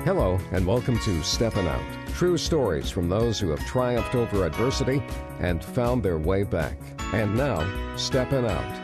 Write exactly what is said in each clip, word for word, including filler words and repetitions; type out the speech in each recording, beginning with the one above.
Hello, and welcome to Steppin' Out. True stories from those who have triumphed over adversity and found their way back. And now, Steppin' Out.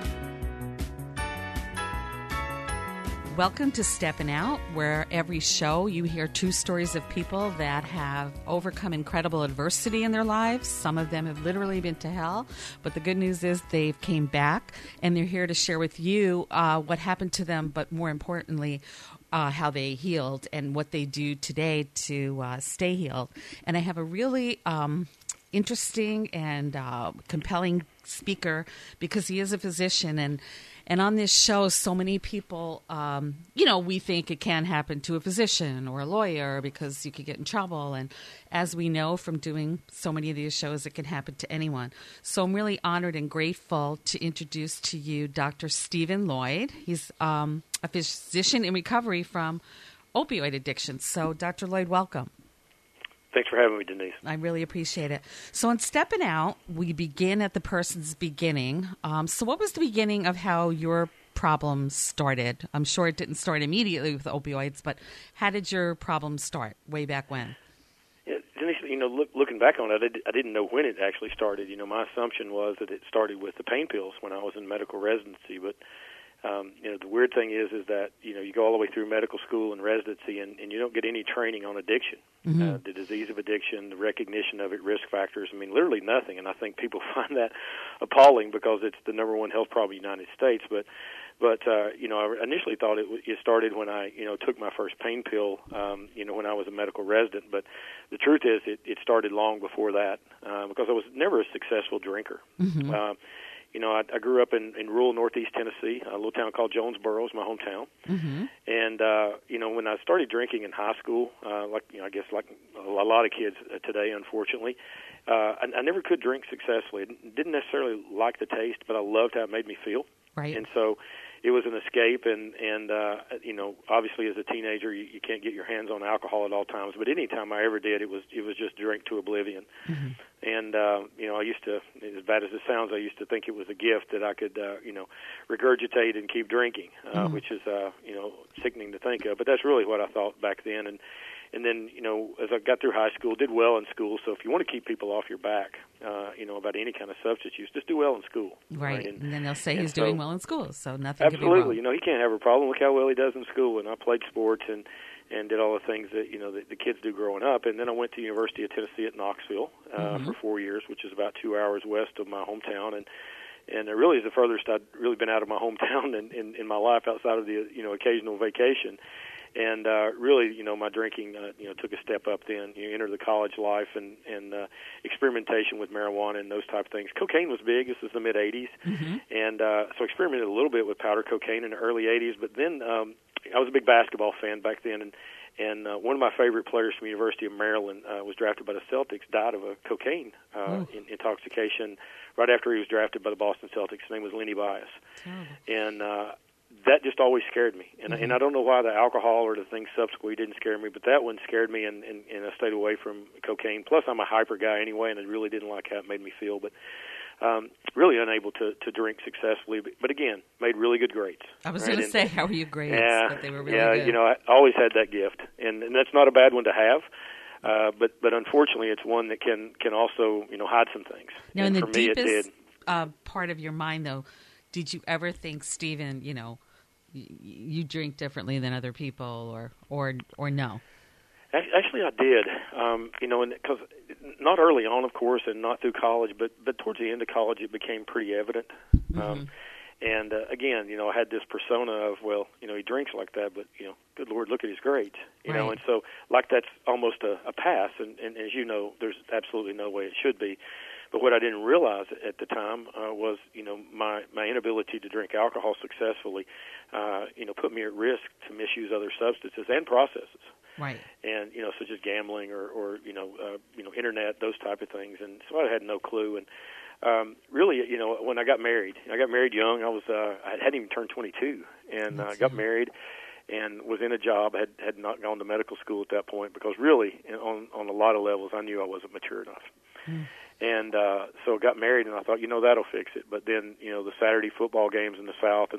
Welcome to Steppin' Out, where every show you hear two stories of people that have overcome incredible adversity in their lives. Some of them have literally been to hell, but the good news is they've came back, and they're here to share with you uh, what happened to them, but more importantly, Uh, how they healed and what they do today to uh, stay healed. And I have a really um, interesting and uh, compelling speaker because he is a physician. And, and on this show, so many people, um, you know, we think it can happen to a physician or a lawyer because you could get in trouble. And as we know from doing so many of these shows, it can happen to anyone. So I'm really honored and grateful to introduce to you Doctor Stephen Lloyd. He's um, a physician in recovery from opioid addiction. So, Doctor Lloyd, welcome. Thanks for having me, Denise. I really appreciate it. So in Steppin' Out, we begin at the person's beginning. Um, so what was the beginning of how your problems started? I'm sure it didn't start immediately with opioids, but how did your problems start way back when? Yeah, Denise, you know, look, looking back on it, I, did, I didn't know when it actually started. You know, my assumption was that it started with the pain pills when I was in medical residency, but Um, you know, the weird thing is, is that, you know, you go all the way through medical school and residency and, and you don't get any training on addiction, mm-hmm. uh, the disease of addiction, the recognition of it, risk factors. I mean, literally nothing. And I think people find that appalling because it's the number one health problem in the United States. But, but uh, you know, I initially thought it, it started when I, you know, took my first pain pill, um, you know, when I was a medical resident. But the truth is it, it started long before that uh, because I was never a successful drinker. Mm-hmm. Uh, You know, I, I grew up in, in rural northeast Tennessee, a little town called Jonesboro is my hometown. Mm-hmm. And, uh, you know, when I started drinking in high school, uh, like, you know, I guess like a lot of kids today, unfortunately, uh, I, I never could drink successfully. I didn't necessarily like the taste, but I loved how it made me feel. Right. And so it was an escape, and, and uh, you know, obviously as a teenager, you, you can't get your hands on alcohol at all times, but any time I ever did, it was it was just drink to oblivion. Mm-hmm. And, uh, you know, I used to, as bad as it sounds, I used to think it was a gift that I could, uh, you know, regurgitate and keep drinking, uh, mm-hmm. which is, uh, you know, sickening to think of. But that's really what I thought back then. And and then, you know, as I got through high school, did well in school. So if you want to keep people off your back, uh, you know, about any kind of substance use, just do well in school. Right. right? And, and then they'll say he's so, doing well in school, so nothing absolutely. could be wrong. You know, he can't have a problem. Look how well he does in school. And I played sports and, and did all the things that, you know, the, the kids do growing up. And then I went to the University of Tennessee at Knoxville uh, mm-hmm. for four years, which is about two hours west of my hometown. And and it really is the furthest I'd really been out of my hometown in, in, in my life outside of the, you know, occasional vacation. And uh, really, you know, my drinking, uh, you know, took a step up then. You enter the college life and, and uh, experimentation with marijuana and those type of things. Cocaine was big. This is the mid-eighties. Mm-hmm. And uh, so experimented a little bit with powder cocaine in the early eighties. But then um, I was a big basketball fan back then. And, and uh, one of my favorite players from the University of Maryland uh, was drafted by the Celtics, died of a cocaine uh, in, intoxication right after he was drafted by the Boston Celtics. His name was Lenny Bias. Oh. And uh that just always scared me, and, mm-hmm. and I don't know why the alcohol or the things subsequently didn't scare me, but that one scared me, and, and, and I stayed away from cocaine. Plus, I'm a hyper guy anyway, and I really didn't like how it made me feel, but um, really unable to, to drink successfully. But, but again, made really good grades. I was right? going to say, how were your grades? Yeah, but they were really yeah, good. You know, I always had that gift, and, and that's not a bad one to have. Uh, but but unfortunately, it's one that can can also you know hide some things. Now, and in the for me, deepest it did. Uh, part of your mind, though, did you ever think, Stephen, you know, you drink differently than other people, or or or no? Actually, I did. Um, you know, because not early on, of course, and not through college, but but towards the end of college, it became pretty evident. Mm-hmm. Um, and uh, again, you know, I had this persona of, well, you know, he drinks like that, but you know, good Lord, look at his grades. You right. know, and so like that's almost a, a pass. And, and as you know, there's absolutely no way it should be. But what I didn't realize at the time uh, was, you know, my, my inability to drink alcohol successfully, uh, you know, put me at risk to misuse other substances and processes. Right. And, you know, such as gambling or, or you know, uh, you know, internet, those type of things. And so I had no clue. And um, really, you know, when I got married, I got married young. I was, uh, I hadn't even turned twenty-two, and I uh, got married and was in a job. I had, had not gone to medical school at that point because really, on, on a lot of levels, I knew I wasn't mature enough. Mm. And uh, so I got married, and I thought, you know, that'll fix it. But then, you know, the Saturday football games in the South, and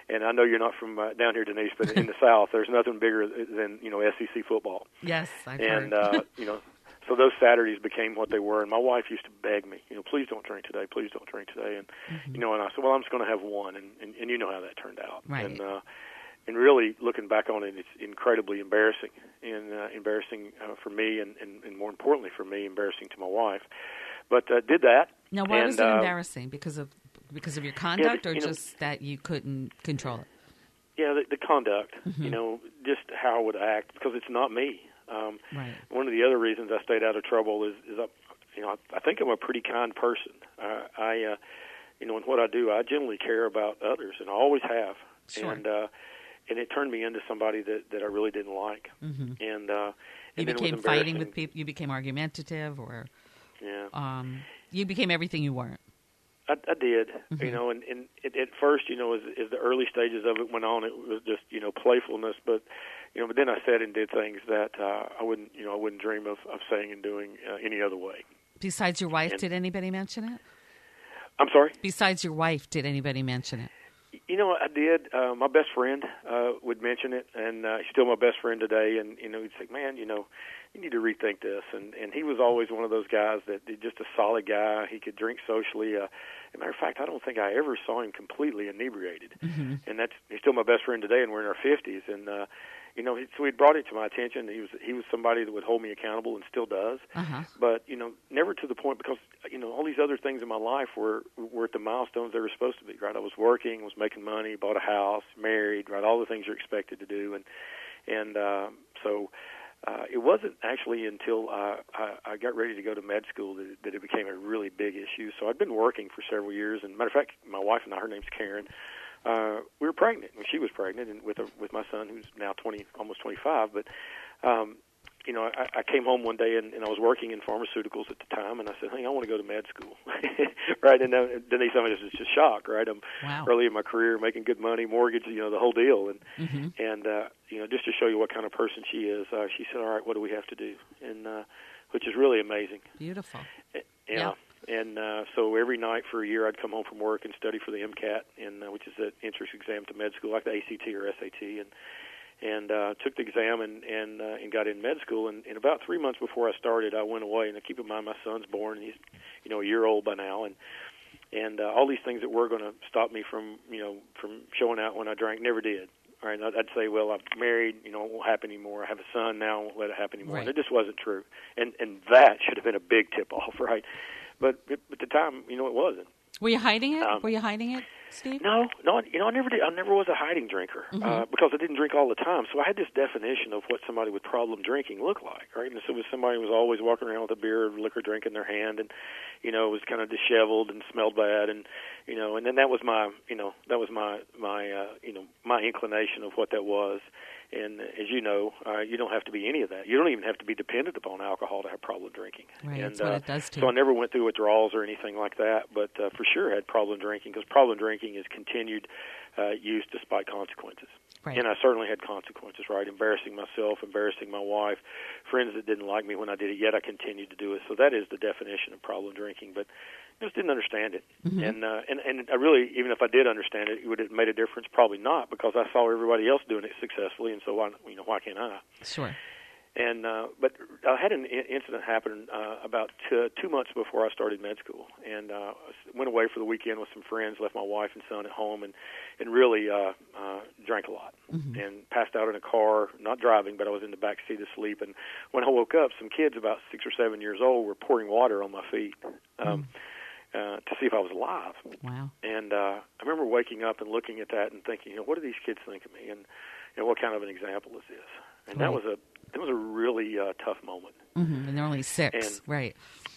and I know you're not from uh, down here, Denise, but in the South, there's nothing bigger than, you know, S E C football. Yes, I've and, heard. uh, you know, so those Saturdays became what they were, and my wife used to beg me, you know, please don't drink today, please don't drink today, and, mm-hmm. you know, and I said, well, I'm just going to have one, and, and, and you know how that turned out. Right. And, uh, and really, looking back on it, it's incredibly embarrassing, and uh, embarrassing uh, for me, and, and, and more importantly for me, embarrassing to my wife. But uh, did that. Now, why and, was it uh, embarrassing? Because of because of your conduct, yeah, or you know, just that you couldn't control it? Yeah, the, the conduct. Mm-hmm. You know, just how I would act, because it's not me. Um, right. One of the other reasons I stayed out of trouble is, is I, you know, I, I think I'm a pretty kind person. Uh, I, uh, you know, in what I do, I generally care about others, and I always have. Sure. And uh, and it turned me into somebody that, that I really didn't like. Mm-hmm. And uh, you and then it was became fighting embarrassing. with people. You became argumentative, or yeah, um, you became everything you weren't. I, I did. Mm-hmm. You know, and, and it, at first, you know, as, as the early stages of it went on, it was just, you know, playfulness. But you know, but then I said and did things that uh, I wouldn't, you know, I wouldn't dream of, of saying and doing uh, any other way. Besides your wife, and, did anybody mention it? I'm sorry? Besides your wife, did anybody mention it? You know, I did. Uh, my best friend uh, would mention it, and uh, he's still my best friend today. And you know, he'd say, "Man, you know, you need to rethink this." And and he was always one of those guys that just a solid guy. He could drink socially. Uh, as a matter of fact, I don't think I ever saw him completely inebriated. Mm-hmm. And that's he's still my best friend today, and we're in our fifties. And uh, you know, he, so he brought it to my attention. He was he was somebody that would hold me accountable, and still does. Uh-huh. But you know, never to the point, because you know all these other things in my life were were at the milestones they were supposed to be. Right, I was working, was making money, bought a house, married. Right, all the things you're expected to do, and and uh, so. Uh, it wasn't actually until uh, I, I got ready to go to med school that, that it became a really big issue. So I'd been working for several years, and matter of fact, my wife and I, her name's Karen, uh, we were pregnant. When she was pregnant, and with a, with my son, who's now twenty, almost twenty-five. But um, you know, I, I came home one day, and, and I was working in pharmaceuticals at the time, and I said, "Hey, I want to go to med school." Right, and uh, Denise, I mean, it's just shock. Right, I'm wow. early in my career, making good money, mortgage, you know, the whole deal, and mm-hmm. and uh, you know, just to show you what kind of person she is, uh, she said, "All right, what do we have to do?" And uh, which is really amazing. Beautiful. Yeah. yeah. And uh, so every night for a year, I'd come home from work and study for the MCAT, and uh, which is the entrance exam to med school, like the A C T or S A T, and and uh, took the exam and and, uh, and got in med school. And, and about three months before I started, I went away. And I keep in mind, my son's born, and he's you know a year old by now, and and uh, all these things that were going to stop me from you know from showing out when I drank never did. All right, I'd say, well, I'm married, you know, it won't happen anymore. I have a son now, I won't let it happen anymore. Right. And it just wasn't true. And and that should have been a big tip-off, right? But at the time, you know, it wasn't. Were you hiding it? Um, Were you hiding it, Steve? No, no, you know, I never did. I never was a hiding drinker Mm-hmm. uh, because I didn't drink all the time. So I had this definition of what somebody with problem drinking looked like, right? And so it was somebody who was always walking around with a beer or liquor drink in their hand, and you know, was kind of disheveled and smelled bad, and you know, and then that was my, you know, that was my my, uh, you know, my inclination of what that was. And as you know, uh, you don't have to be any of that. You don't even have to be dependent upon alcohol to have problem drinking. Right, and, that's what uh, it does too. So I never went through withdrawals or anything like that, but uh, for sure had problem drinking, because problem drinking is continued uh, use despite consequences. Right. And I certainly had consequences, right? Embarrassing myself, embarrassing my wife, friends that didn't like me when I did it, yet I continued to do it. So that is the definition of problem drinking, but I just didn't understand it. Mm-hmm. And, uh, and and I really, even if I did understand it, would it have made a difference? Probably not, because I saw everybody else doing it successfully, and so why, you know, why can't I? Sure. And uh, but I had an incident happen uh, about two, two months before I started med school, and uh, went away for the weekend with some friends, left my wife and son at home, and and really uh, uh, drank a lot, mm-hmm. and passed out in a car, not driving, but I was in the back seat asleep. And when I woke up, some kids about six or seven years old were pouring water on my feet um, mm. uh, to see if I was alive. Wow! And uh, I remember waking up and looking at that and thinking, you know, what do these kids think of me, and you know, what kind of an example is this? And right. that was a It was a really uh, tough moment. Mm-hmm. And they're only six, and, right?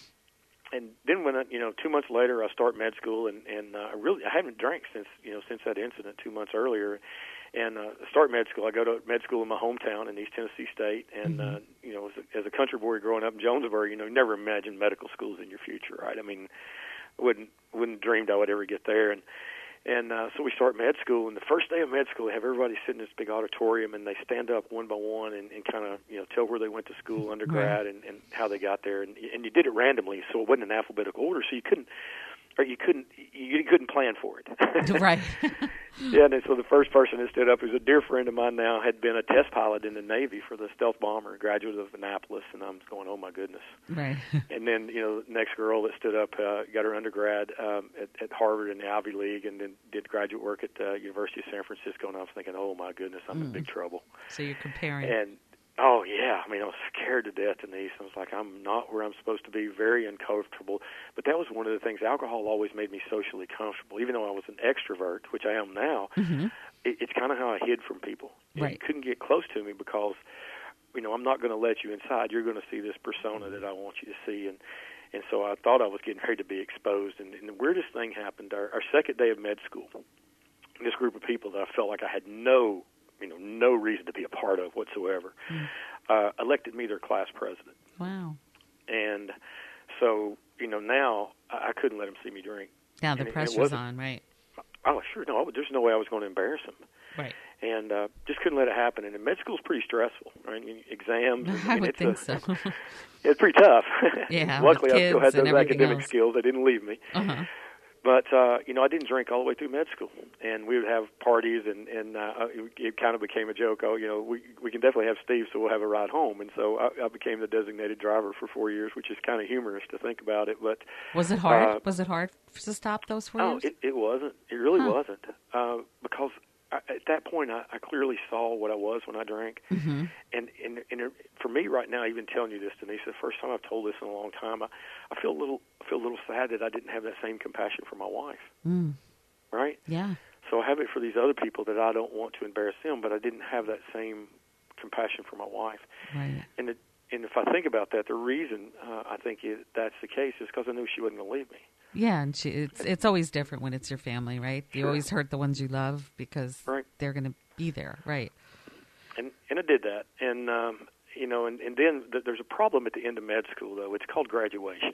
And then when I, you know, two months later, I start med school, and and uh, I really I haven't drank since you know since that incident two months earlier, and uh, start med school. I go to med school in my hometown in East Tennessee State, and mm-hmm. uh, you know, as a, as a country boy growing up in Jonesboro, you know, you never imagined medical schools in your future, right? I mean, wouldn't wouldn't dreamed I would ever get there, and. And uh, so we start med school, and the first day of med school, they have everybody sit in this big auditorium, and they stand up one by one and, and kind of, you know, tell where they went to school, undergrad, right. and, and how they got there. And, and you did it randomly, so it wasn't in alphabetical order, so you couldn't or you couldn't you couldn't plan for it. Right. Yeah, and so the first person that stood up, who's a dear friend of mine now, had been a test pilot in the Navy for the stealth bomber, graduate of Annapolis, and I'm going, oh my goodness. Right. And then, you know, the next girl that stood up uh, got her undergrad um, at, at Harvard in the Ivy League, and then did graduate work at the uh, University of San Francisco, and I was thinking, oh my goodness, I'm mm. in big trouble. So you're comparing. And oh, yeah. I mean, I was scared to death, Denise. I was like, I'm not where I'm supposed to be, very uncomfortable. But that was one of the things. Alcohol always made me socially comfortable. Even though I was an extrovert, which I am now, mm-hmm. it, it's kind of how I hid from people. Right. You couldn't get close to me because, you know, I'm not going to let you inside. You're going to see this persona that I want you to see. And, and so I thought I was getting ready to be exposed. And, and the weirdest thing happened, our, our second day of med school, this group of people that I felt like I had no you know, no reason to be a part of whatsoever, mm. uh, elected me their class president. Wow. And so, you know, now I, I couldn't let them see me drink. Now the and pressure's on, right? Oh, sure. No, I, there's no way I was going to embarrass them. Right. And uh, just couldn't let it happen. And med school's pretty stressful, right? Exams. And, I, I mean, would it's think a, so. It's pretty tough. Yeah. Luckily, I still had those academic else. skills. They didn't leave me. Uh-huh. But, uh, you know, I didn't drink all the way through med school. And we would have parties, and, and uh, it, it kind of became a joke. Oh, you know, we we can definitely have Steve, so we'll have a ride home. And so I, I became the designated driver for four years, which is kind of humorous to think about it. But was it hard? Uh, was it hard to stop those four oh, years? Oh, it, it wasn't. It really huh. wasn't. Uh, because I, at that point, I, I clearly saw what I was when I drank. Mm-hmm. And, and, and it, for me right now, even telling you this, Denise, the first time I've told this in a long time, I, I feel a little I feel a little sad that I didn't have that same compassion for my wife. Mm. Right? Yeah. So I have it for these other people that I don't want to embarrass them, but I didn't have that same compassion for my wife. Right. And it, and if I think about that, the reason uh, I think it, that's the case is because I knew she wasn't going to leave me. Yeah, and she, it's it's always different when it's your family, right? You Sure. always hurt the ones you love because right. they're going to be there, right? And and I did that, and um, you know, and, and then th- there's a problem at the end of med school, though. It's called graduation,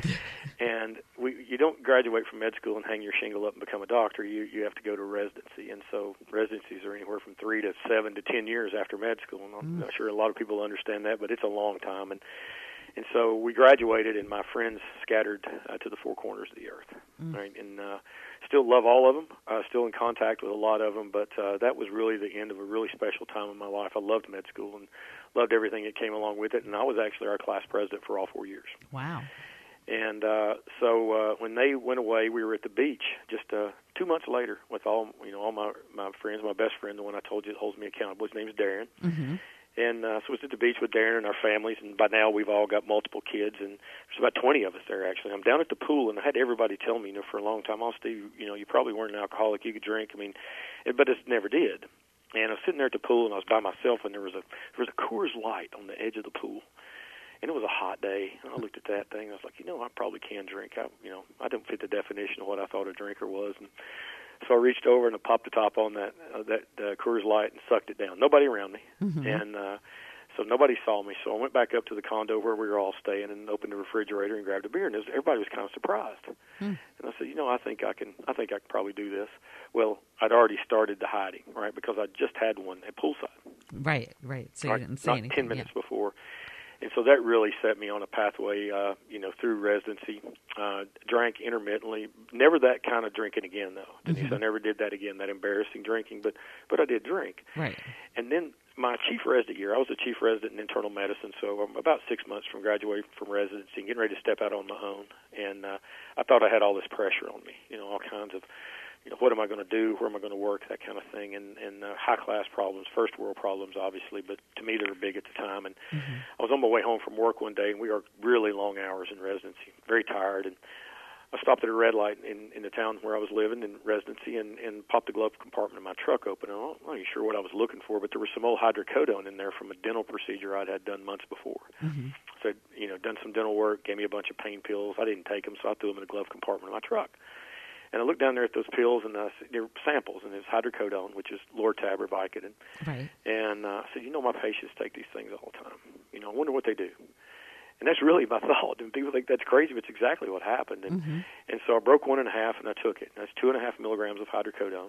and we you don't graduate from med school and hang your shingle up and become a doctor. You you have to go to residency, and so residencies are anywhere from three to seven to ten years after med school. And I'm mm. not sure a lot of people understand that, but it's a long time, and. And so we graduated, and my friends scattered uh, to the four corners of the earth. Mm. Right, and uh, still love all of them. Uh, still in contact with a lot of them, but uh, that was really the end of a really special time in my life. I loved med school and loved everything that came along with it. And I was actually our class president for all four years. Wow. And uh, so uh, when they went away, we were at the beach just uh, two months later with all you know all my my friends. My best friend, the one I told you that holds me accountable, his name's Darren. Mm-hmm. And uh, so I was at the beach with Darren and our families, and by now we've all got multiple kids, and there's about twenty of us there, actually. I'm down at the pool, and I had everybody tell me, you know, for a long time, oh, Steve, you know, you probably weren't an alcoholic, you could drink. I mean, it, but it never did. And I was sitting there at the pool, and I was by myself, and there was a there was a Coors Light on the edge of the pool. And it was a hot day, and I looked at that thing, and I was like, you know, I probably can drink. I, you know, I don't fit the definition of what I thought a drinker was. And so I reached over and I popped the top on that uh, that uh, Coors Light and sucked it down. Nobody around me, mm-hmm. and uh, so nobody saw me. So I went back up to the condo where we were all staying and opened the refrigerator and grabbed a beer. And was, everybody was kind of surprised. Mm. And I said, you know, I think I can. I think I can probably do this. Well, I'd already started the hiding, right, because I just had one at poolside. Right, right. So you right, didn't say not anything. Ten minutes yeah. before. And so that really set me on a pathway, uh, you know, through residency. Uh, drank intermittently. Never that kind of drinking again, though. Denise, mm-hmm. I never did that again, that embarrassing drinking, but, but I did drink. Right. And then my chief resident year, I was a chief resident in internal medicine, so I'm about six months from graduating from residency and getting ready to step out on my own. And uh, I thought I had all this pressure on me, you know, all kinds of, you know, what am I going to do, where am I going to work, that kind of thing, and, and uh, high-class problems, first-world problems, obviously, but to me they were big at the time. And mm-hmm. I was on my way home from work one day, and we worked really long hours in residency, very tired, and I stopped at a red light in, in the town where I was living in residency and, and popped the glove compartment of my truck open. And I'm not even sure what I was looking for, but there was some old hydrocodone in there from a dental procedure I'd had done months before. Mm-hmm. So, you know, done some dental work, gave me a bunch of pain pills. I didn't take them, so I threw them in the glove compartment of my truck. And I looked down there at those pills, and uh, they were samples, and it's hydrocodone, which is Lortab or Vicodin. Right. And uh, I said, you know, my patients take these things all the time. You know, I wonder what they do. And that's really my thought. And people think that's crazy, but it's exactly what happened. And mm-hmm. and so I broke one and a half, and I took it. And that's two and a half milligrams of hydrocodone.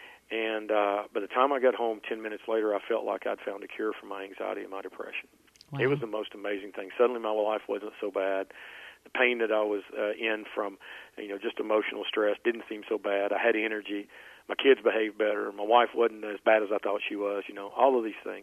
And uh, by the time I got home, ten minutes later, I felt like I'd found a cure for my anxiety and my depression. Wow. It was the most amazing thing. Suddenly my life wasn't so bad. the pain that I was uh, in from, you know, just emotional stress didn't seem so bad. I had energy. My kids behaved better. My wife wasn't as bad as I thought she was. You know, all of these things.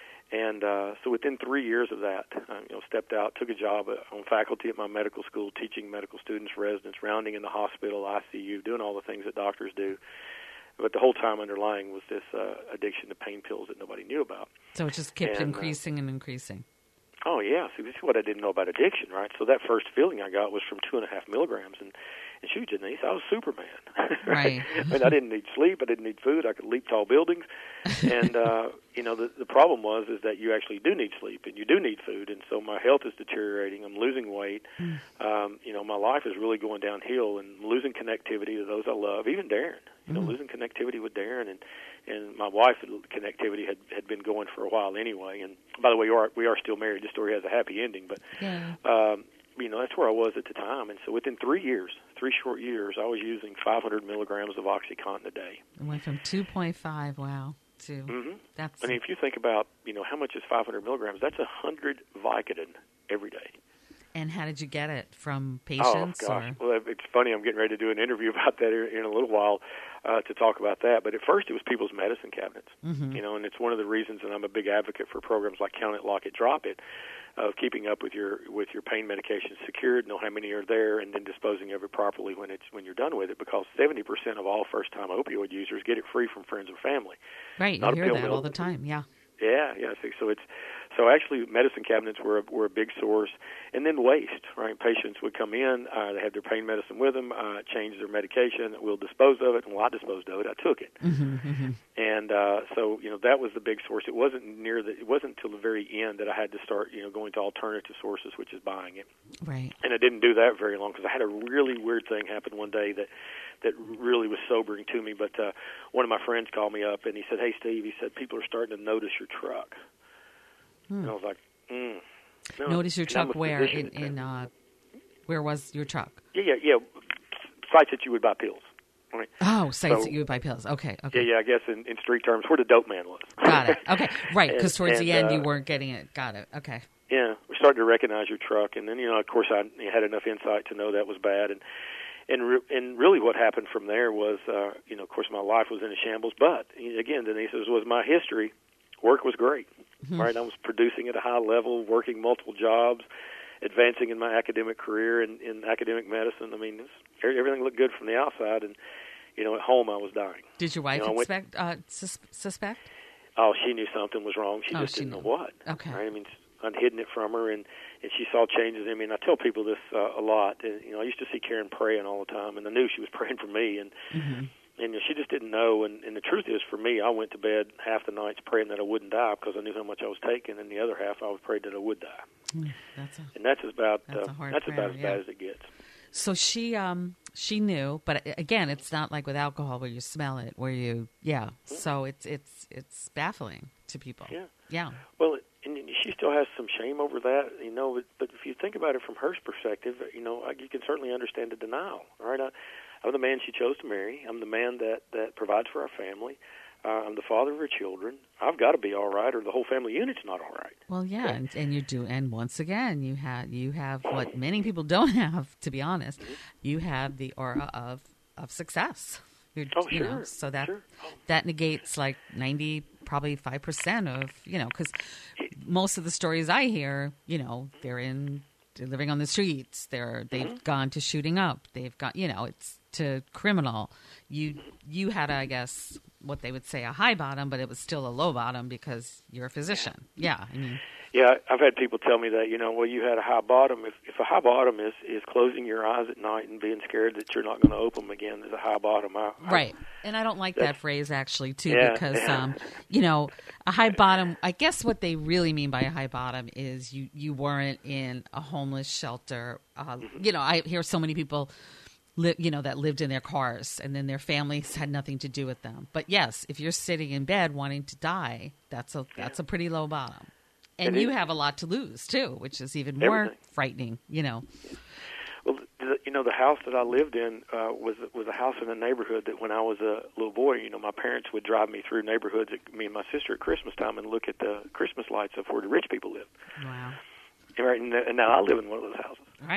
And uh, so within three years of that, uh, you know, stepped out, took a job on faculty at my medical school, teaching medical students, residents, rounding in the hospital, I C U, doing all the things that doctors do. But the whole time underlying was this uh, addiction to pain pills that nobody knew about. So it just kept and, increasing uh, and increasing. Oh, yeah. See, this is what I didn't know about addiction, right? So that first feeling I got was from two and a half milligrams. And, and shoot, Denise, I was Superman. Right. I mean, I didn't need sleep. I didn't need food. I could leap tall buildings. And, uh, you know, the, the problem was is that you actually do need sleep and you do need food. And so my health is deteriorating. I'm losing weight. Mm. Um, you know, my life is really going downhill and I'm losing connectivity to those I love, even Darren. You know, mm. losing connectivity with Darren, and and my wife's connectivity had had been going for a while anyway. And by the way, we are we are still married. The story has a happy ending, but yeah. um, you know, that's where I was at the time. And so within three years, three short years, I was using five hundred milligrams of OxyContin a day. It went from two point five, wow, to mm-hmm. that's. I mean, if you think about, you know, how much is five hundred milligrams? That's a hundred Vicodin every day. And how did you get it? From patients? Oh, gosh. Or? Well, it's funny. I'm getting ready to do an interview about that in a little while uh, to talk about that. But at first, it was people's medicine cabinets. Mm-hmm. You know, and it's one of the reasons that I'm a big advocate for programs like Count It, Lock It, Drop It, of keeping up with your with your pain medications secured, know how many are there, and then disposing of it properly when it's when you're done with it. Because seventy percent of all first-time opioid users get it free from friends or family. Right, Not you hear that all the time. Yeah. Yeah, yeah. So, so it's so actually medicine cabinets were a, were a big source, and then waste. Right, patients would come in, uh, they had their pain medicine with them, uh, change their medication. We'll dispose of it, and while I disposed of it, I took it. Mm-hmm, mm-hmm. And uh, so you know that was the big source. It wasn't near the. It wasn't until the very end that I had to start you know going to alternative sources, which is buying it. Right. And I didn't do that very long because I had a really weird thing happen one day that. that really was sobering to me. But uh, one of my friends called me up, and he said, "Hey, Steve," he said, "people are starting to notice your truck." Hmm. And I was like, mm, no. Notice your truck where? In, in uh, where was your truck? Yeah, yeah, yeah. Sites that you would buy pills. Right? Oh, sites so, that you would buy pills. Okay, okay. Yeah, yeah, I guess in, in street terms, where the dope man was. Got it. Okay, right, because towards and, the end uh, you weren't getting it. Got it. Okay. Yeah, we started to recognize your truck, and then, you know, of course, I had enough insight to know that was bad, and And, re- and really what happened from there was, uh, you know, of course, my life was in a shambles. But, again, Denise, this was my history. Work was great, mm-hmm. right? I was producing at a high level, working multiple jobs, advancing in my academic career in, in academic medicine. I mean, this, everything looked good from the outside. And, you know, at home I was dying. Did your wife you know, expect, uh, sus- suspect? Oh, she knew something was wrong. She oh, just she didn't knew. know what. Okay. Right? I mean, I'd hidden it from her, and, and she saw changes in me. And I tell people this uh, a lot. And, you know, I used to see Karen praying all the time, and I knew she was praying for me. And mm-hmm. and you know, she just didn't know. And, and the truth is, for me, I went to bed half the nights praying that I wouldn't die because I knew how much I was taking, and the other half I was prayed that I would die. Mm, that's a, and that's about that's, uh, a hard that's prayer, about as yeah. bad as it gets. So she um she knew, but again, it's not like with alcohol where you smell it, where you yeah. Mm-hmm. So it's it's it's baffling to people. Yeah. Yeah. Well, and she still has some shame over that, you know. But, but if you think about it from her perspective, you know, you can certainly understand the denial. All right, I, I'm the man she chose to marry. I'm the man that that provides for our family. Uh, I'm the father of her children. I've got to be all right, or the whole family unit's not all right. Well, yeah, okay? and, and you do. And once again, you have you have what many people don't have, to be honest. Mm-hmm. You have the aura of of success. You're, oh, you sure. know, so that sure. Oh. that negates like ninety, probably five percent of you know, because most of the stories I hear, you know, they're in they're living on the streets. They're they've mm-hmm. gone to shooting up. They've got you know, it's to criminal. You you had, I guess, what they would say a high bottom, but it was still a low bottom because you're a physician. Yeah, I mean. Yeah, I've had people tell me that, you know, well, you had a high bottom. If if a high bottom is, is closing your eyes at night and being scared that you're not going to open them again, there's a high bottom. I, right. And I don't like that phrase, actually, too, yeah, because, yeah. um, you know, a high bottom, I guess what they really mean by a high bottom is you, you weren't in a homeless shelter. Uh, mm-hmm. You know, I hear so many people Li- you know, that lived in their cars and then their families had nothing to do with them. But yes, if you're sitting in bed wanting to die, that's a that's a pretty low bottom. And you have a lot to lose too, which is even more Everything. frightening, you know. Well, the, you know, the house that I lived in uh, was was a house in a neighborhood that when I was a little boy, you know, my parents would drive me through neighborhoods, at, me and my sister at Christmas time, and look at the Christmas lights of where the rich people live. Wow. And, right, and, and now I live in one of those houses. Right.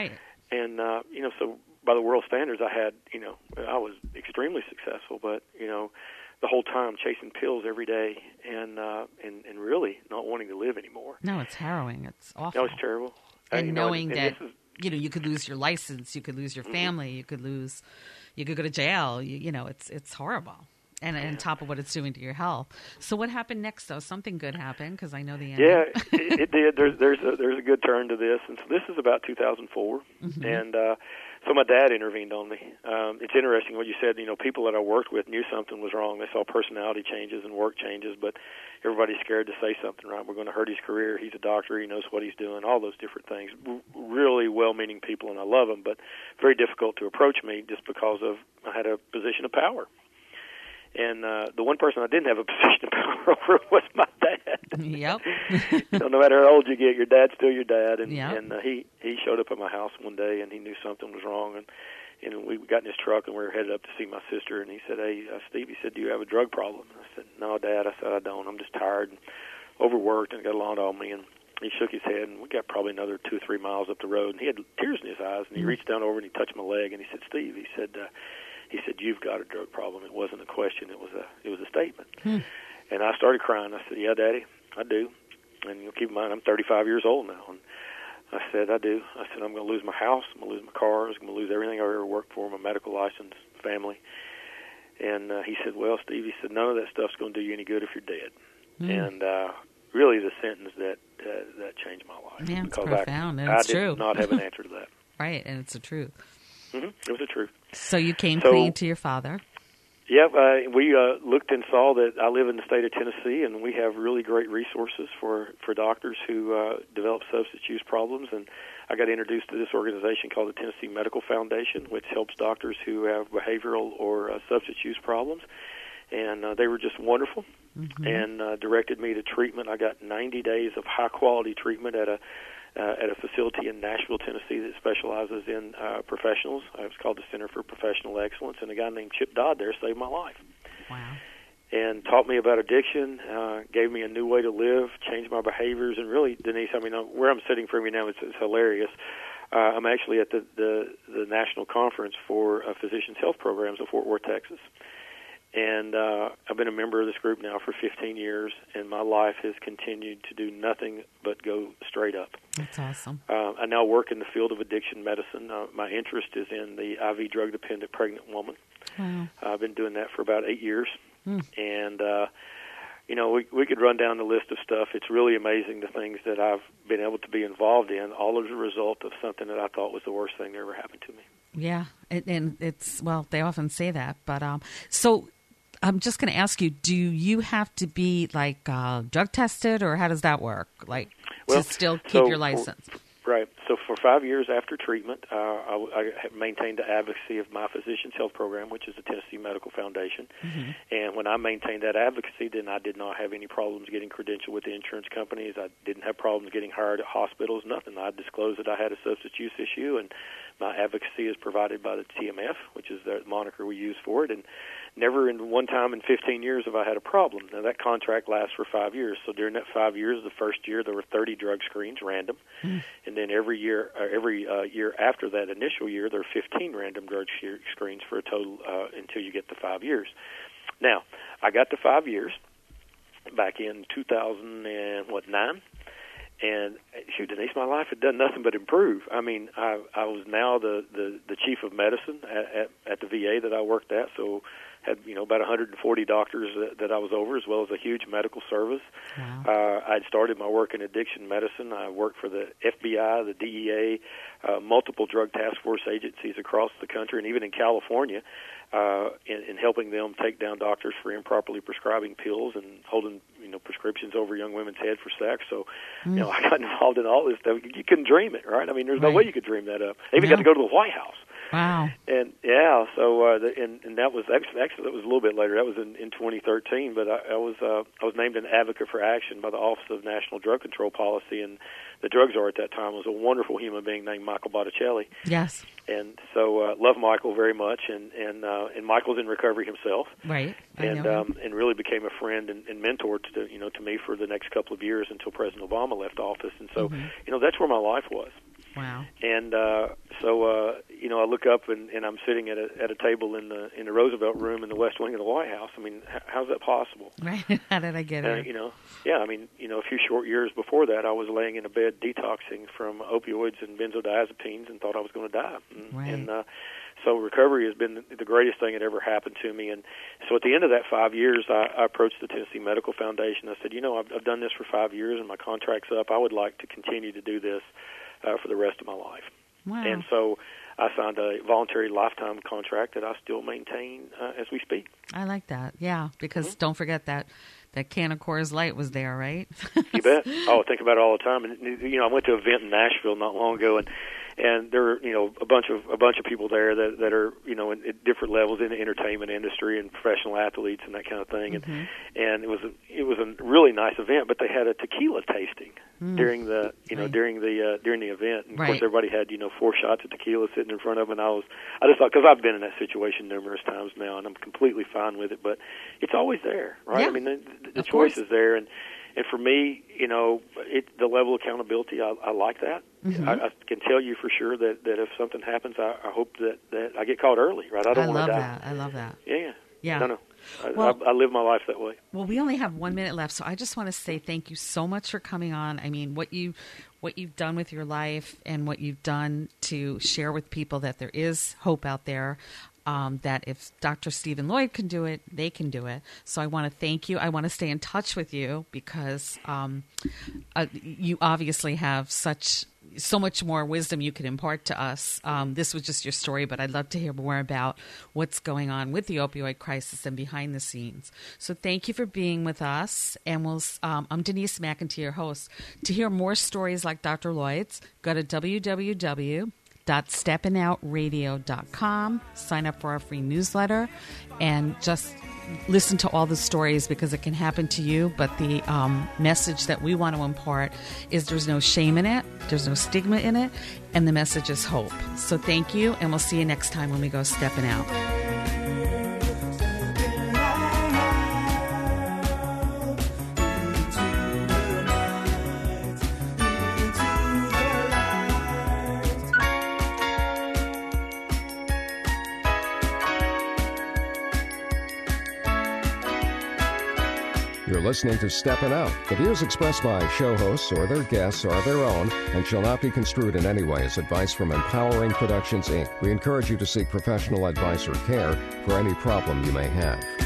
and uh, you know, so by the world standards, I had, you know, I was extremely successful, but you know, the whole time chasing pills every day, and uh, and and really not wanting to live anymore. No, it's harrowing. It's awful. No, it's terrible. And uh, you know, knowing and, that, and is, you know, you could lose your license, you could lose your family, mm-hmm. you could lose, you could go to jail. You, you know, it's it's horrible. And yeah. on top of what it's doing to your health. So what happened next, though? Something good happened, because I know the ending. Yeah, it, it did. There's there's a, there's a good turn to this, and so this is about two thousand four, mm-hmm. and uh, so my dad intervened on me. Um, it's interesting what you said. You know, people that I worked with knew something was wrong. They saw personality changes and work changes, but everybody's scared to say something. Right? We're going to hurt his career. He's a doctor. He knows what he's doing. All those different things. Really well-meaning people, and I love them, but very difficult to approach me just because of I had a position of power. And uh, the one person I didn't have a position of power over was my dad. Yep. So no matter how old you get, your dad's still your dad. And, yep. and uh, he, he showed up at my house one day, and he knew something was wrong. And, and we got in his truck, and we were headed up to see my sister. And he said, hey, uh, Steve, he said, do you have a drug problem? And I said, no, Dad. I said, I don't. I'm just tired and overworked and got a lot on me. And he shook his head, and we got probably another two or three miles up the road. And he had tears in his eyes, and he mm-hmm. reached down over and he touched my leg, and he said, Steve, he said, uh, He said, "You've got a drug problem." It wasn't a question; it was a it was a statement. Hmm. And I started crying. I said, "Yeah, Daddy, I do." And you know, keep in mind, I'm thirty-five years old now. And I said, "I do." I said, "I'm going to lose my house. I'm going to lose my cars. I'm going to lose everything I ever worked for, my medical license, family." And uh, he said, "Well, Steve," he said, "none of that stuff's going to do you any good if you're dead." Hmm. And uh, really, the sentence that uh, that changed my life. Yeah, it's because profound, I, and I it's did true. not have an answer to that. Right, and it's the truth. Mm-hmm. It was the truth. So you came so, clean to your father. Yep, uh, we uh, looked and saw that I live in the state of Tennessee, and we have really great resources for, for doctors who uh, develop substance use problems. And I got introduced to this organization called the Tennessee Medical Foundation, which helps doctors who have behavioral or uh, substance use problems. And uh, they were just wonderful, mm-hmm. and uh, directed me to treatment. I got ninety days of high-quality treatment at a Uh, at a facility in Nashville, Tennessee that specializes in uh, professionals. Uh, it's called the Center for Professional Excellence, and a guy named Chip Dodd there saved my life. Wow. And taught me about addiction, uh, gave me a new way to live, changed my behaviors, and really, Denise, I mean, where I'm sitting from you now, it's, it's hilarious. Uh, I'm actually at the, the, the National Conference for uh, Physicians' Health Programs in Fort Worth, Texas. And uh, I've been a member of this group now for fifteen years, and my life has continued to do nothing but go straight up. That's awesome. Uh, I now work in the field of addiction medicine. Uh, my interest is in the I V drug-dependent pregnant woman. Wow. Uh, I've been doing that for about eight years. Hmm. And, uh, you know, we, we could run down the list of stuff. It's really amazing the things that I've been able to be involved in, all as a result of something that I thought was the worst thing that ever happened to me. Yeah, and, and it's, well, they often say that. But um, so I'm just going to ask you, do you have to be, like, uh, drug tested, or how does that work, like, well, to still keep so your license? For, right. So for five years after treatment, uh, I, I maintained the advocacy of my Physicians' Health Program, which is the Tennessee Medical Foundation. Mm-hmm. And when I maintained that advocacy, then I did not have any problems getting credentialed with the insurance companies. I didn't have problems getting hired at hospitals, nothing. I disclosed that I had a substance use issue, and my advocacy is provided by the T M F, which is the moniker we use for it. And never in one time in fifteen years have I had a problem. Now, that contract lasts for five years. So during that five years, the first year there were thirty drug screens, random. Mm. And then every year uh, every uh, year after that initial year, there are fifteen random drug screens for a total uh, until you get to five years. Now, I got to five years back in two thousand nine. And, shoot, Denise, my life had done nothing but improve. I mean, I, I was now the, the, the chief of medicine at, at, at the V A that I worked at, so had, you know, about one hundred forty doctors that, that I was over, as well as a huge medical service. Wow. Uh, I'd started my work in addiction medicine. I worked for the F B I, the D E A, uh, multiple drug task force agencies across the country, and even in California, uh, in, in helping them take down doctors for improperly prescribing pills and holding, you know, prescriptions over young women's head for sex. So, mm. you know, I got involved in all this stuff. You couldn't dream it, right? I mean, there's right. no way you could dream that up. I even no. got to go to the White House. Wow. And yeah, so uh, the, and and that was actually, actually that was a little bit later. That was in, in twenty thirteen. But I, I was uh, I was named an advocate for action by the Office of National Drug Control Policy, and the drug czar at that time was a wonderful human being named Michael Botticelli. Yes. And so uh, love Michael very much, and and uh, and Michael's in recovery himself. Right. I and know um, and really became a friend and, and mentor to you know to me for the next couple of years until President Obama left office. And so mm-hmm. you know that's where my life was. Wow. And uh, so, uh, you know, I look up and, and I'm sitting at a at a table in the in the Roosevelt Room in the West Wing of the White House. I mean, h- how's that possible? Right. How did I get Uh, it? you know, yeah. I mean, you know, a few short years before that, I was laying in a bed detoxing from opioids and benzodiazepines and thought I was going to die. And, Right. and uh, so recovery has been the greatest thing that ever happened to me. And so at the end of that five years, I, I approached the Tennessee Medical Foundation. I said, you know, I've, I've done this for five years and my contract's up. I would like to continue to do this uh, for the rest of my life. Wow. And so I signed a voluntary lifetime contract that I still maintain uh, as we speak. I like that. Yeah, because mm-hmm. don't forget that that can of Coors Light was there, right? You bet. Oh, I think about it all the time. And you know, I went to an event in Nashville not long ago, and and there were, you know, a bunch of a bunch of people there that that are, you know, in, at different levels in the entertainment industry and professional athletes and that kind of thing. Mm-hmm. And and it was a, it was a really nice event, but they had a tequila tasting mm. during the you know right. during the uh, during the event. And of right. course, everybody had, you know, four shots of tequila sitting in front of them. And I was I just thought, because I've been in that situation numerous times now, and I'm completely fine with it. But it's always there, right? Yeah. I mean, the, the of choice course. is there, and. And for me, you know, it, the level of accountability, I, I like that. Mm-hmm. I, I can tell you for sure that, that if something happens, I, I hope that, that I get caught early, right? I don't I want to die. love that. I love that. Yeah. Yeah. No, no. I, well, I, I live my life that way. Well, we only have one minute left, so I just want to say thank you so much for coming on. I mean, what you what you've done with your life and what you've done to share with people that there is hope out there. Um, that if Doctor Stephen Lloyd can do it, they can do it. So I want to thank you. I want to stay in touch with you because um, uh, you obviously have such so much more wisdom you could impart to us. Um, this was just your story, but I'd love to hear more about what's going on with the opioid crisis and behind the scenes. So thank you for being with us. And we'll, um, I'm Denise McIntyre, host. To hear more stories like Doctor Lloyd's, go to w w w dot steppin out radio dot com, sign up for our free newsletter, and just listen to all the stories because it can happen to you. But the um, message that we want to impart is there's no shame in it, there's no stigma in it, and the message is hope. So thank you, and we'll see you next time when we go Steppin' Out. You're listening to Steppin' Out. The views expressed by show hosts or their guests are their own and shall not be construed in any way as advice from Empowering Productions, Incorporated. We encourage you to seek professional advice or care for any problem you may have.